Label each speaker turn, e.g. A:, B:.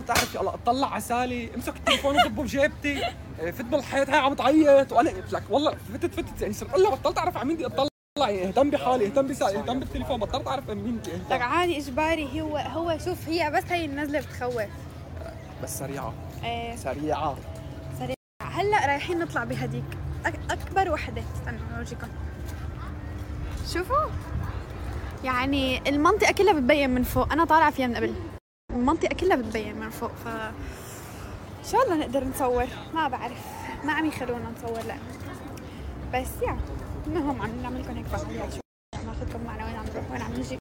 A: تعرف يلا اطلع على سالي، امسك التليفون وضبه بجيبتي، فت بالحيط هاي عم تعيط، وانا قلت لك والله فتت يعني صرت اقول بطلت اعرف على مين بدي اطلع، يعني اهتم بحالي، اهتم بسالي، اهتم بالتليفون، بطلت اعرف مين بدي
B: لك
A: اهتم.
B: عادي اجباري. هو شوف، هي بس هي النزله بتخوف.
A: بس سريعه.
B: ايه
A: سريعه.
B: سريع. هلا رايحين نطلع بهديك اكبر وحده، استنوا اورجيكم. شوفوا يعني المنطقه كلها بتبين من فوق، انا طالعه فيها من قبل، المنطقه كلها بتبين من فوق، ف ان شاء الله نقدر نصور. ما بعرف، ما عم يخلونا نصور لأ، بس يعني المهم عم نعمل لكم هيك فعاليات. شو ناخذكم معنا وين عم نروح وين عم نجي.